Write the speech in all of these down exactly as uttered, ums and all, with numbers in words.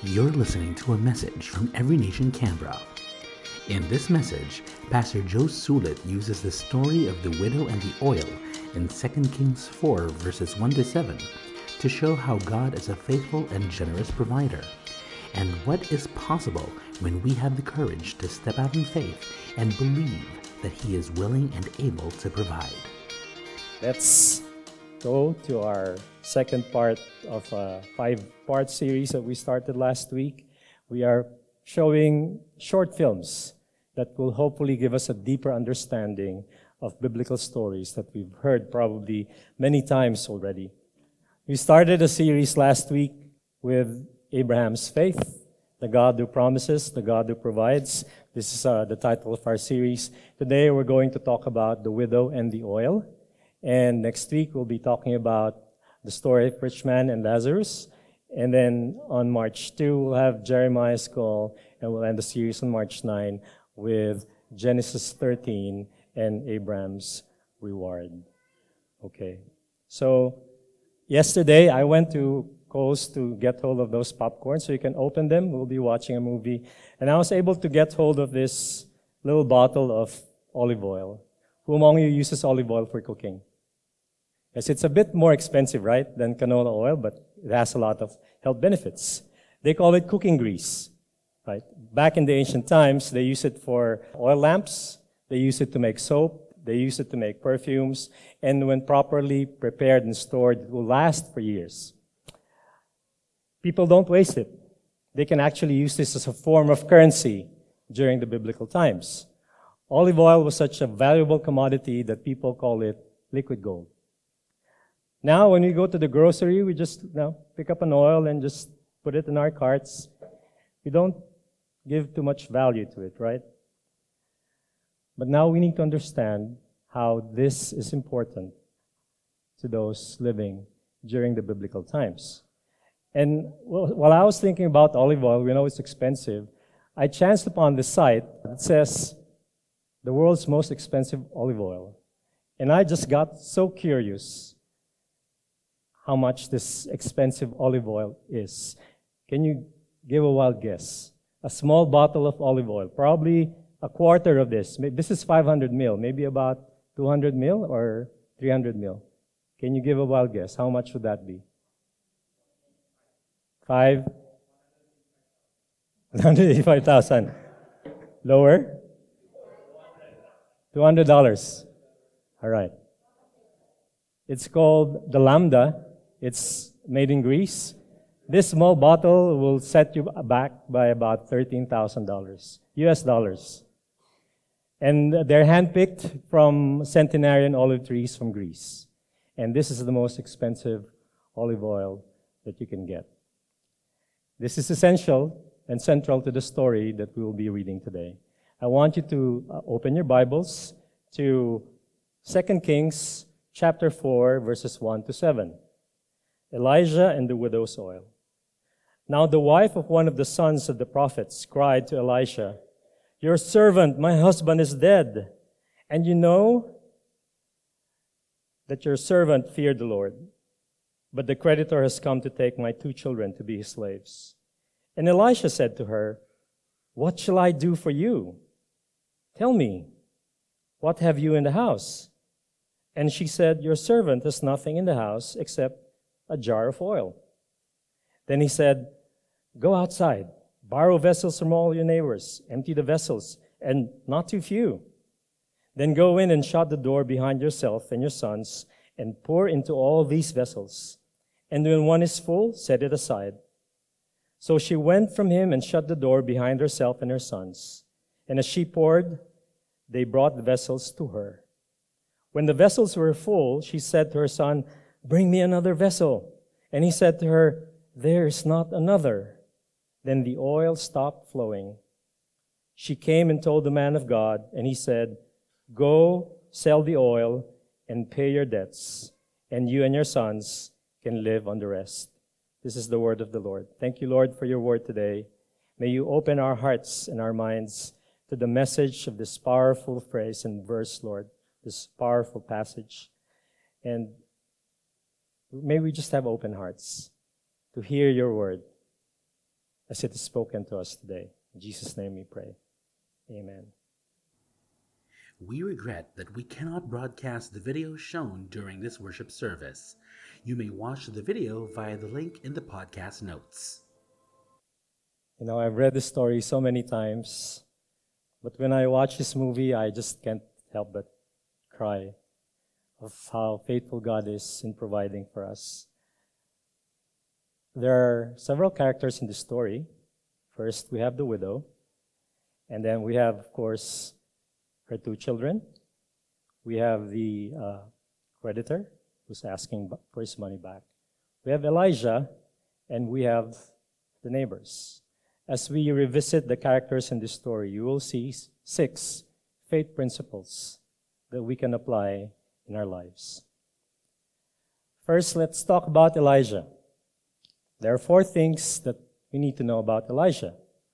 You're listening to a message from Every Nation Canberra. In this message, Pastor Joe Sulit uses the story of the widow and the oil in Second Kings four verses one to seven to show how God is a faithful and generous provider, and what is possible when we have the courage to step out in faith and believe that He is willing and able to provide. Let's go to our second part of a five-part series that we started last week. We are showing short films that will hopefully give us a deeper understanding of biblical stories that we've heard probably many times already. We started a series last week with Abraham's faith, the God who promises, the God who provides. This is uh, the title of our series. Today we're going to talk about the widow and the oil. And next week we'll be talking about the story of rich man and Lazarus. And then on March second we'll have Jeremiah's call, and we'll end the series on March ninth with Genesis thirteen and Abraham's reward. Okay. So yesterday I went to Coles to get hold of those popcorn so you can open them. We'll be watching a movie. And I was able to get hold of this little bottle of olive oil. Who among you uses olive oil for cooking? Yes, it's a bit more expensive, right, than canola oil, but it has a lot of health benefits. They call it cooking grease, right? Back in the ancient times, they used it for oil lamps. They used it to make soap. They used it to make perfumes. And when properly prepared and stored, it will last for years. People don't waste it. They can actually use this as a form of currency during the biblical times. Olive oil was such a valuable commodity that people call it liquid gold. Now, when we go to the grocery, we just you know, pick up an oil and just put it in our carts. We don't give too much value to it, right? But now we need to understand how this is important to those living during the biblical times. And while I was thinking about olive oil, we know it's expensive, I chanced upon this site that says the world's most expensive olive oil. And I just got so curious how much this expensive olive oil is. Can you give a wild guess? A small bottle of olive oil, probably a quarter of this. This is five hundred mil, maybe about two hundred mil or three hundred mil. Can you give a wild guess? How much would that be? Five? one hundred eighty-five thousand. Lower? two hundred dollars. All right. It's called the Lambda. It's made in Greece. This small bottle will set you back by about thirteen thousand dollars, U S dollars. And they're handpicked from centenarian olive trees from Greece. And this is the most expensive olive oil that you can get. This is essential and central to the story that we will be reading today. I want you to uh, open your Bibles to Second Kings chapter four, verses one to seven. Elijah and the widow's oil. Now the wife of one of the sons of the prophets cried to Elisha, "Your servant, my husband, is dead, and you know that your servant feared the Lord. But the creditor has come to take my two children to be his slaves." And Elisha said to her, "What shall I do for you? Tell me, what have you in the house?" And she said, "Your servant has nothing in the house except a jar of oil." Then he said, "Go outside, borrow vessels from all your neighbors, empty the vessels, and not too few. Then go in and shut the door behind yourself and your sons, and pour into all these vessels. And when one is full, set it aside." So she went from him and shut the door behind herself and her sons. And as she poured, they brought the vessels to her. When the vessels were full, she said to her son, "Bring me another vessel." And he said to her, "There is not another." Then the oil stopped flowing. She came and told the man of God, and he said, "Go, sell the oil, and pay your debts, and you and your sons can live on the rest." This is the word of the Lord. Thank you, Lord, for your word today. May you open our hearts and our minds to the message of this powerful phrase and verse, Lord, this powerful passage. And may we just have open hearts to hear your word as it is spoken to us today. In Jesus' name we pray. Amen. We regret that we cannot broadcast the video shown during this worship service. You may watch the video via the link in the podcast notes. You know, I've read this story so many times, but when I watch this movie, I just can't help but cry of how faithful God is in providing for us. There are several characters in the story. First, we have the widow, and then we have, of course, her two children. We have the uh, creditor who's asking for his money back. We have Elijah, and we have the neighbors. As we revisit the characters in this story, you will see six faith principles that we can apply in our lives. First, let's talk about Elijah. There are four things that we need to know about Elijah.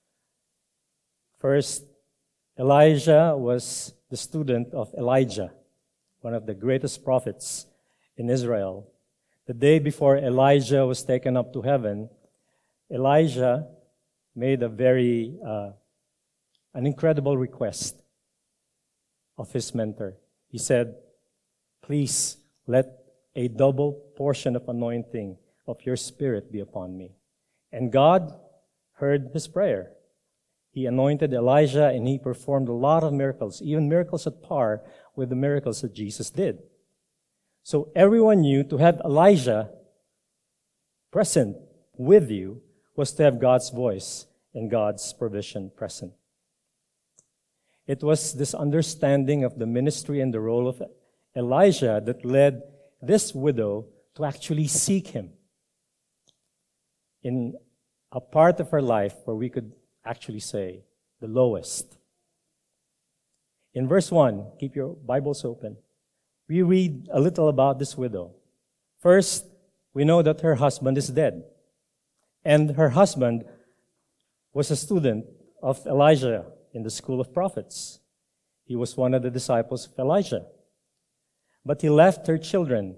First, Elijah was the student of Elijah, one of the greatest prophets in Israel. The day before Elijah was taken up to heaven, Elijah made a very, uh, an incredible request of his mentor. He said, please let a double portion of anointing of your spirit be upon me. And God heard his prayer. He anointed Elijah and he performed a lot of miracles, even miracles at par with the miracles that Jesus did. So everyone knew to have Elijah present with you was to have God's voice and God's provision present. It was this understanding of the ministry and the role of Elijah that led this widow to actually seek him in a part of her life where we could actually say the lowest. In verse one, keep your Bibles open, we read a little about this widow. First, we know that her husband is dead. And her husband was a student of Elijah in the school of prophets. He was one of the disciples of Elijah. But he left her children,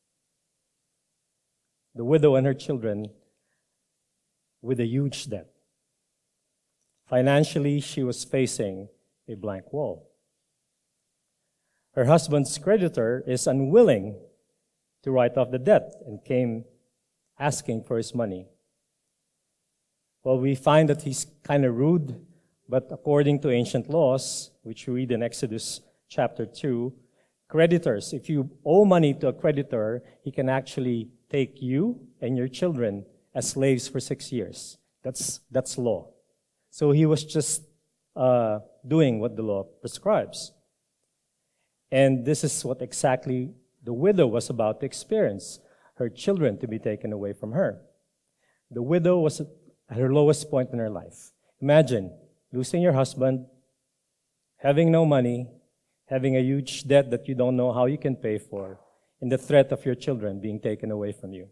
the widow and her children, with a huge debt. Financially, she was facing a blank wall. Her husband's creditor is unwilling to write off the debt and came asking for his money. Well, we find that he's kind of rude, but according to ancient laws, which we read in Exodus chapter two, creditors, if you owe money to a creditor, he can actually take you and your children as slaves for six years. That's, that's law. So he was just uh, doing what the law prescribes. And this is what exactly the widow was about to experience, her children to be taken away from her. The widow was at her lowest point in her life. Imagine losing your husband, having no money, having a huge debt that you don't know how you can pay for, and the threat of your children being taken away from you.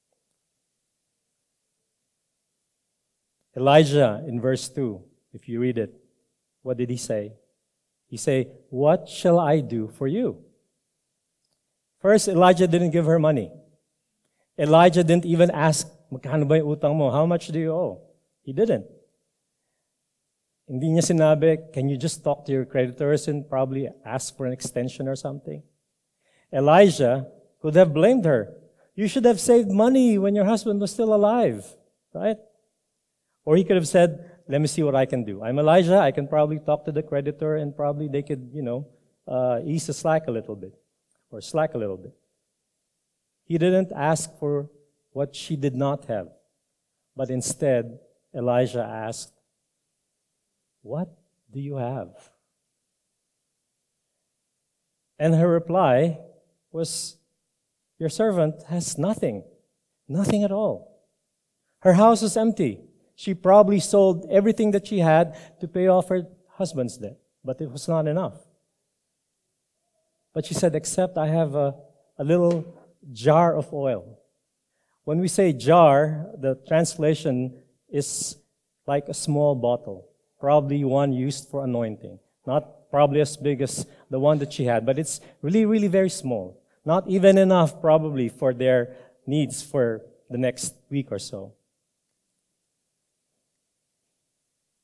Elijah, in verse two, if you read it, what did he say? He said, what shall I do for you? First, Elijah didn't give her money. Elijah didn't even ask, magkano ba yung utang mo? How much do you owe? He didn't. Hindi niya sinabi, can you just talk to your creditors and probably ask for an extension or something? Elijah could have blamed her. You should have saved money when your husband was still alive, right? Or he could have said, let me see what I can do. I'm Elijah, I can probably talk to the creditor and probably they could, you know, uh, ease the slack a little bit, or slack a little bit. He didn't ask for what she did not have, but instead, Elijah asked, what do you have? And her reply was, your servant has nothing, nothing at all. Her house is empty. She probably sold everything that she had to pay off her husband's debt, but it was not enough. But she said, except I have a, a little jar of oil. When we say jar, the translation is like a small bottle, probably one used for anointing. Not probably as big as the one that she had, but it's really, really very small. Not even enough probably for their needs for the next week or so.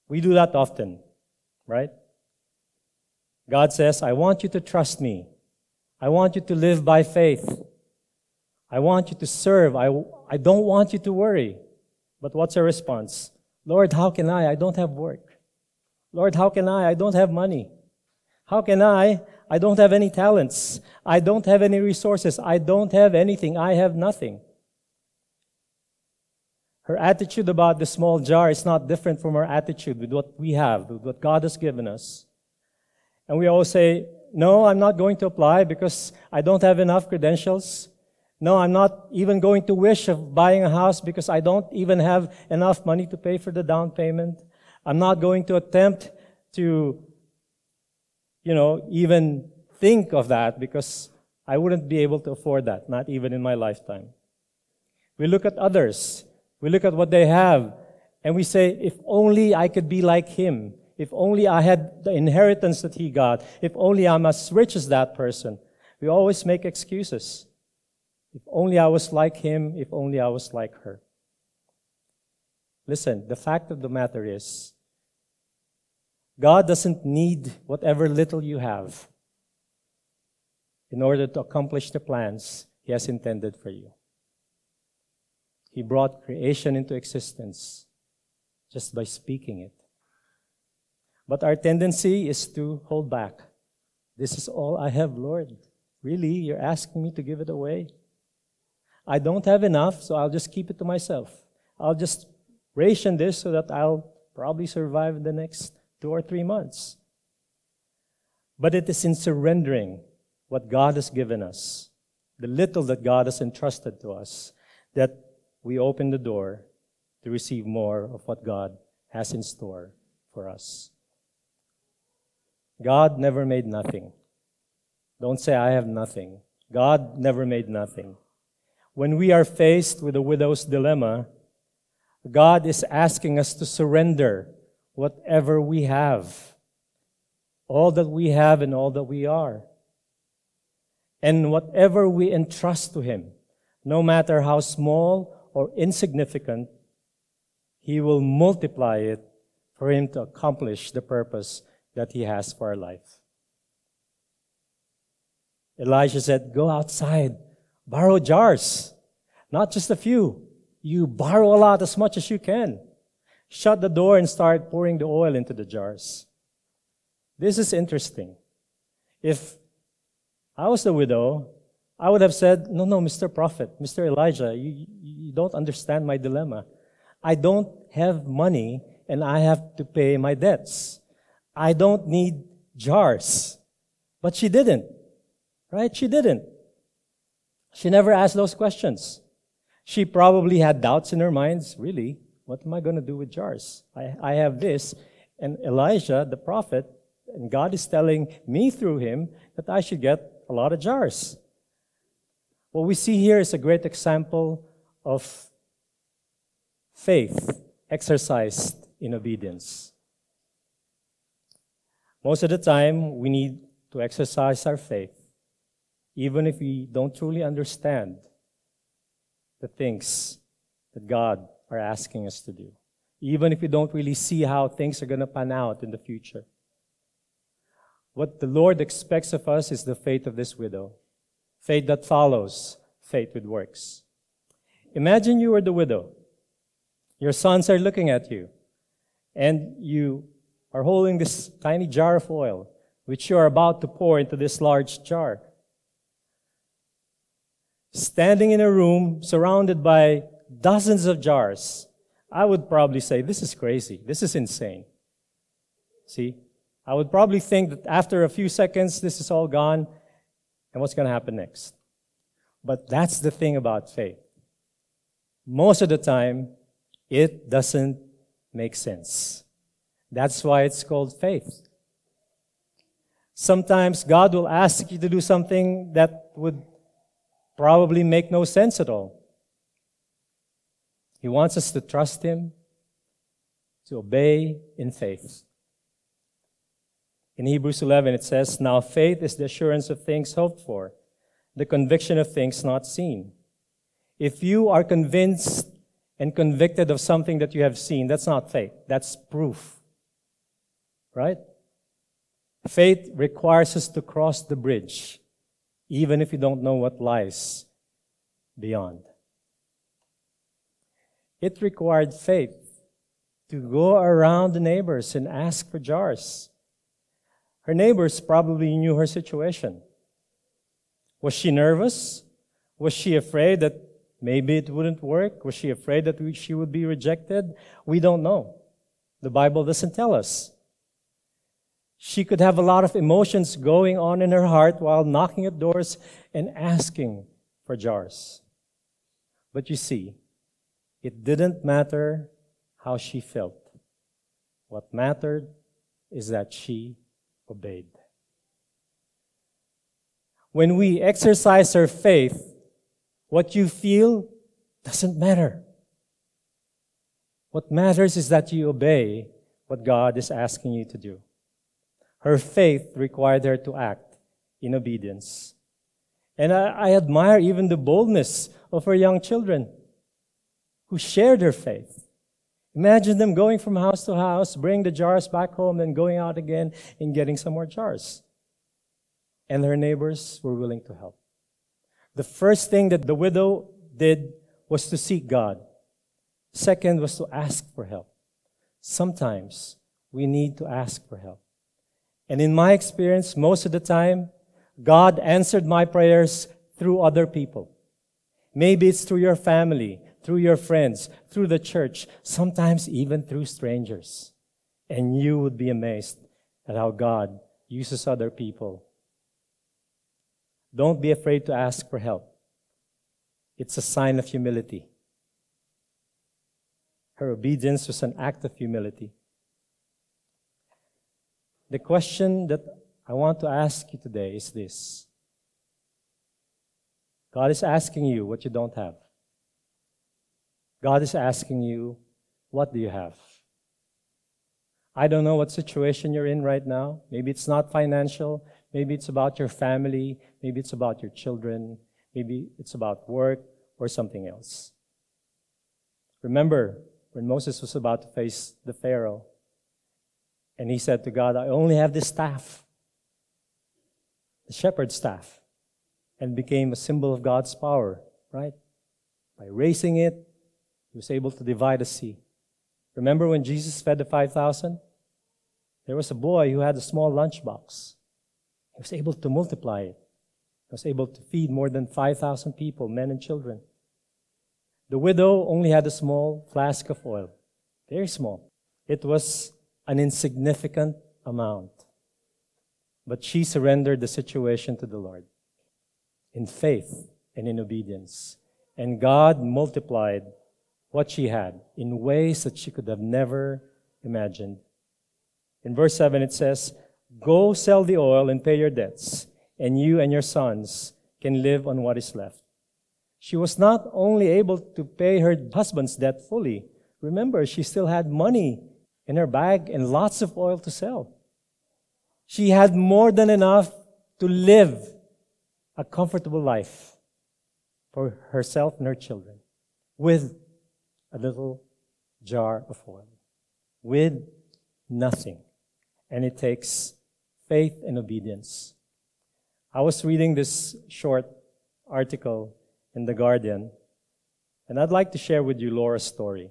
We do that often, right? God says, I want you to trust me. I want you to live by faith. I want you to serve. I, I don't want you to worry. But what's our response? Lord, how can I? I don't have work. Lord, how can I? I don't have money. How can I? I don't have any talents. I don't have any resources. I don't have anything. I have nothing. Her attitude about the small jar is not different from our attitude with what we have, with what God has given us. And we always say, no, I'm not going to apply because I don't have enough credentials. No, I'm not even going to wish of buying a house because I don't even have enough money to pay for the down payment. I'm not going to attempt to, you know, even think of that because I wouldn't be able to afford that, not even in my lifetime. We look at others. We look at what they have, and we say, if only I could be like him. If only I had the inheritance that he got. If only I'm as rich as that person. We always make excuses. If only I was like him. If only I was like her. Listen, the fact of the matter is, God doesn't need whatever little you have in order to accomplish the plans he has intended for you. He brought creation into existence just by speaking it. But our tendency is to hold back. This is all I have, Lord. Really? You're asking me to give it away? I don't have enough, so I'll just keep it to myself. I'll just ration this so that I'll probably survive the next two or three months. But it is in surrendering what God has given us, the little that God has entrusted to us, that we open the door to receive more of what God has in store for us. God never made nothing. Don't say, I have nothing. God never made nothing. When we are faced with a widow's dilemma, God is asking us to surrender whatever we have, all that we have and all that we are. And whatever we entrust to Him, no matter how small or insignificant, He will multiply it for Him to accomplish the purpose that He has for our life. Elijah said, go outside, borrow jars, not just a few. You borrow a lot, as much as you can. Shut the door and start pouring the oil into the jars. This is interesting. If I was the widow, I would have said, no, no, Mister Prophet, Mister Elijah, you, you don't understand my dilemma. I don't have money and I have to pay my debts. I don't need jars. But she didn't. Right? She didn't. She never asked those questions. She probably had doubts in her minds. Really? What am I going to do with jars? I, I have this. And Elijah, the prophet, and God is telling me through him that I should get a lot of jars. What we see here is a great example of faith exercised in obedience. Most of the time, we need to exercise our faith, even if we don't truly understand the things that God are asking us to do, even if we don't really see how things are going to pan out in the future. What the Lord expects of us is the faith of this widow, faith that follows faith with works. Imagine you were the widow. Your sons are looking at you, and you are holding this tiny jar of oil, which you are about to pour into this large jar. Standing in a room surrounded by dozens of jars, I would probably say, this is crazy. This is insane. See? I would probably think that after a few seconds, this is all gone, and what's going to happen next? But that's the thing about faith. Most of the time, it doesn't make sense. That's why it's called faith. Sometimes God will ask you to do something that would probably make no sense at all. He wants us to trust Him, to obey in faith. In Hebrews eleven, it says, now faith is the assurance of things hoped for, the conviction of things not seen. If you are convinced and convicted of something that you have seen, that's not faith. That's proof right? Faith requires us to cross the bridge, even if we don't know what lies beyond. It required faith to go around the neighbors and ask for jars. Her neighbors probably knew her situation. Was she nervous? Was she afraid that maybe it wouldn't work? Was she afraid that she would be rejected? We don't know. The Bible doesn't tell us. She could have a lot of emotions going on in her heart while knocking at doors and asking for jars. But you see, it didn't matter how she felt. What mattered is that she obeyed. When we exercise our faith, what you feel doesn't matter. What matters is that you obey what God is asking you to do. Her faith required her to act in obedience. And I, I admire even the boldness of her young children who shared her faith. Imagine them going from house to house, bringing the jars back home, and going out again and getting some more jars. And her neighbors were willing to help. The first thing that the widow did was to seek God. Second was to ask for help. Sometimes we need to ask for help. And in my experience, most of the time, God answered my prayers through other people. Maybe it's through your family, through your friends, through the church, sometimes even through strangers. And you would be amazed at how God uses other people. Don't be afraid to ask for help. It's a sign of humility. Her obedience was an act of humility. The question that I want to ask you today is this. God is asking you what you don't have. God is asking you, what do you have? I don't know what situation you're in right now. Maybe it's not financial. Maybe it's about your family. Maybe it's about your children. Maybe it's about work or something else. Remember when Moses was about to face the Pharaoh, and he said to God, I only have this staff, the shepherd's staff, and became a symbol of God's power, right? By raising it, he was able to divide the sea. Remember when Jesus fed the five thousand? There was a boy who had a small lunchbox. He was able to multiply it. He was able to feed more than five thousand people, men and children. The widow only had a small flask of oil, very small. It was an insignificant amount. But she surrendered the situation to the Lord in faith and in obedience. And God multiplied what she had in ways that she could have never imagined. In verse seven it says, go sell the oil and pay your debts, and you and your sons can live on what is left. She was not only able to pay her husband's debt fully. Remember, she still had money in her bag and lots of oil to sell. She had more than enough to live a comfortable life for herself and her children with a little jar of oil, with nothing. And it takes faith and obedience. I was reading this short article in The Guardian, and I'd like to share with you Laura's story.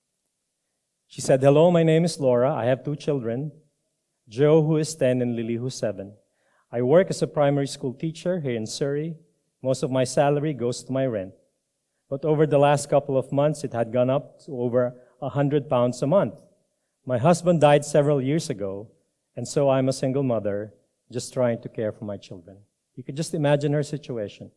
She said, hello, my name is Laura. I have two children, Joe, who is ten, and Lily, who's seven. I work as a primary school teacher here in Surrey. Most of my salary goes to my rent. But over the last couple of months, it had gone up to over one hundred pounds a month. My husband died several years ago, and so I'm a single mother, just trying to care for my children. You could just imagine her situation.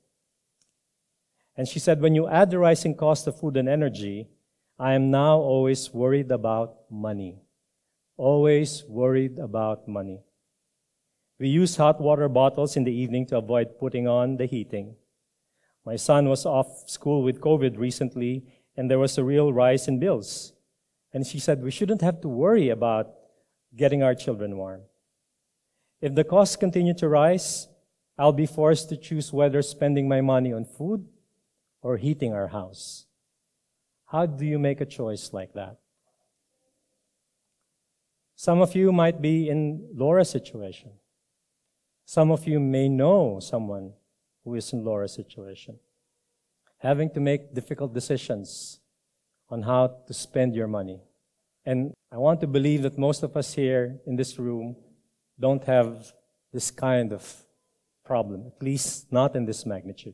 And she said, when you add the rising cost of food and energy, I am now always worried about money. Always worried about money. We use hot water bottles in the evening to avoid putting on the heating. My son was off school with COVID recently, and there was a real rise in bills. And she said, we shouldn't have to worry about getting our children warm. If the costs continue to rise, I'll be forced to choose whether spending my money on food or heating our house. How do you make a choice like that? Some of you might be in Laura's situation. Some of you may know someone who is in Laura's situation, having to make difficult decisions on how to spend your money. And I want to believe that most of us here in this room don't have this kind of problem, at least not in this magnitude.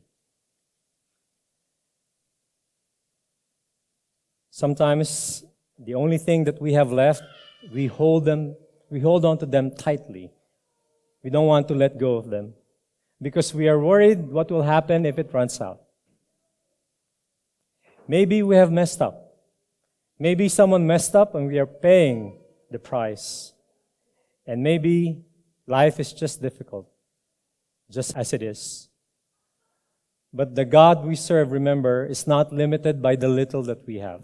Sometimes the only thing that we have left, we hold them, we hold on to them tightly. We don't want to let go of them because we are worried what will happen if it runs out. Maybe we have messed up. Maybe someone messed up and we are paying the price. And maybe life is just difficult, just as it is. But the God we serve, remember, is not limited by the little that we have.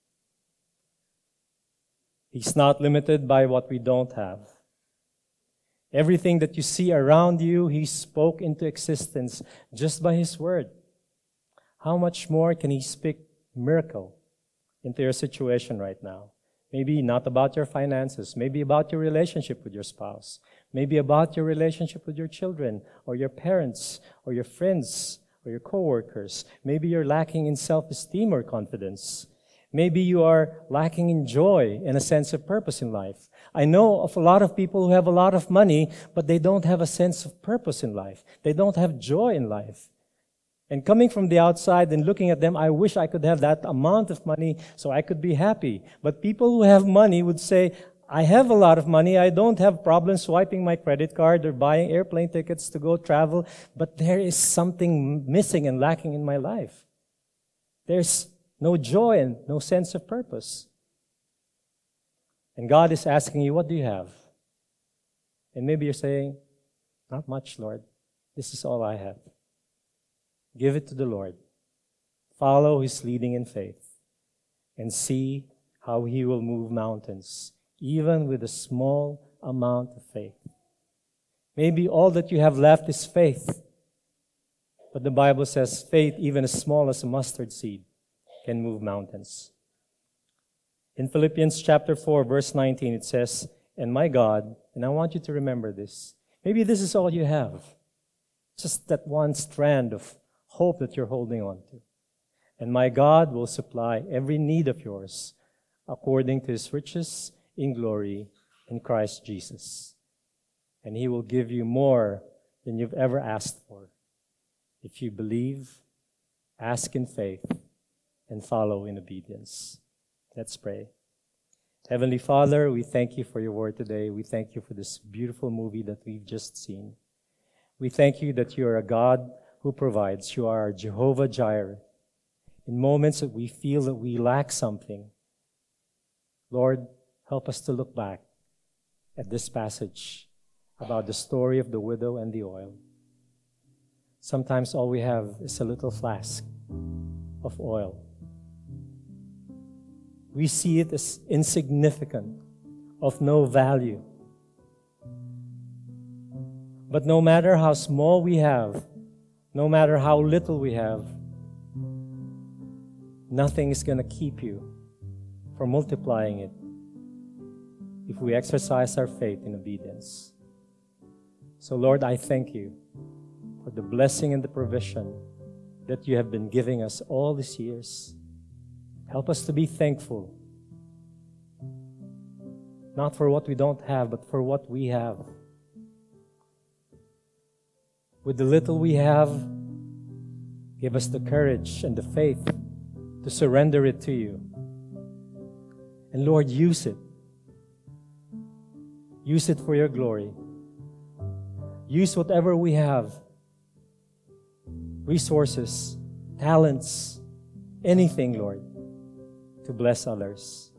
He's not limited by what we don't have. Everything that you see around you, He spoke into existence just by His word. How much more can He speak miracle into your situation right now? Maybe not about your finances, maybe about your relationship with your spouse, maybe about your relationship with your children or your parents or your friends or your coworkers. Maybe you're lacking in self-esteem or confidence. Maybe you are lacking in joy and a sense of purpose in life. I know of a lot of people who have a lot of money, but they don't have a sense of purpose in life. They don't have joy in life. And coming from the outside and looking at them, I wish I could have that amount of money so I could be happy. But people who have money would say, I have a lot of money. I don't have problems swiping my credit card or buying airplane tickets to go travel, but there is something missing and lacking in my life. There's no joy and no sense of purpose. And God is asking you, what do you have? And maybe you're saying, not much, Lord. This is all I have. Give it to the Lord. Follow His leading in faith and see how He will move mountains, even with a small amount of faith. Maybe all that you have left is faith. But the Bible says faith, even as small as a mustard seed, can move mountains. In Philippians chapter four, verse nineteen, it says, and my God, and I want you to remember this, maybe this is all you have, just that one strand of hope that you're holding on to. And my God will supply every need of yours according to His riches in glory in Christ Jesus. And He will give you more than you've ever asked for. If you believe, ask in faith, and follow in obedience. Let's pray. Heavenly Father, we thank You for Your word today. We thank You for this beautiful movie that we've just seen. We thank You that You are a God who provides. You are Jehovah Jireh. In moments that we feel that we lack something, Lord, help us to look back at this passage about the story of the widow and the oil. Sometimes all we have is a little flask of oil. We see it as insignificant, of no value. But no matter how small we have, no matter how little we have, nothing is going to keep You from multiplying it if we exercise our faith in obedience. So Lord, I thank You for the blessing and the provision that You have been giving us all these years. Help us to be thankful, not for what we don't have, but for what we have. With the little we have, give us the courage and the faith to surrender it to You. And Lord, use it. Use it for Your glory. Use whatever we have, resources, talents, anything, Lord, to bless others.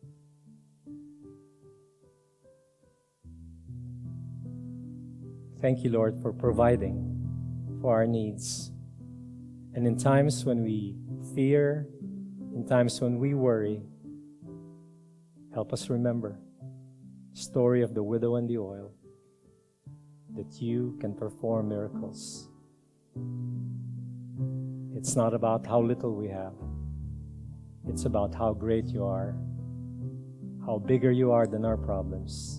Thank You, Lord, for providing for our needs. And in times when we fear, in times when we worry, help us remember the story of the widow and the oil, that You can perform miracles. It's not about how little we have. It's about how great You are, how bigger you are than our problems,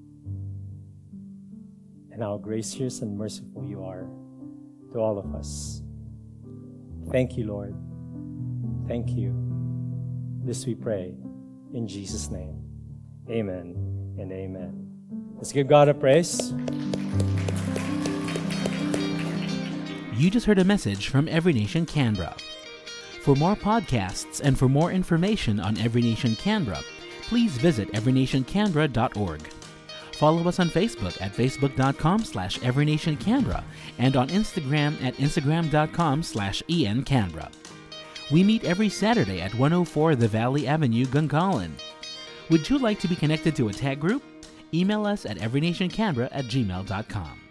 and how gracious and merciful you are to all of us. Thank you, Lord. Thank you. This we pray in Jesus' name. Amen and amen. Let's give God a praise. You just heard a message from Every Nation Canberra. For more podcasts and for more information on Every Nation Canberra, please visit every nation canberra dot org. Follow us on Facebook at facebook.com slash everynationcanberra and on Instagram at instagram.com slash encanberra. We meet every Saturday at one oh four The Valley Avenue, Gungahlin. Would you like to be connected to a tag group? Email us at everynationcanberra at gmail dot com.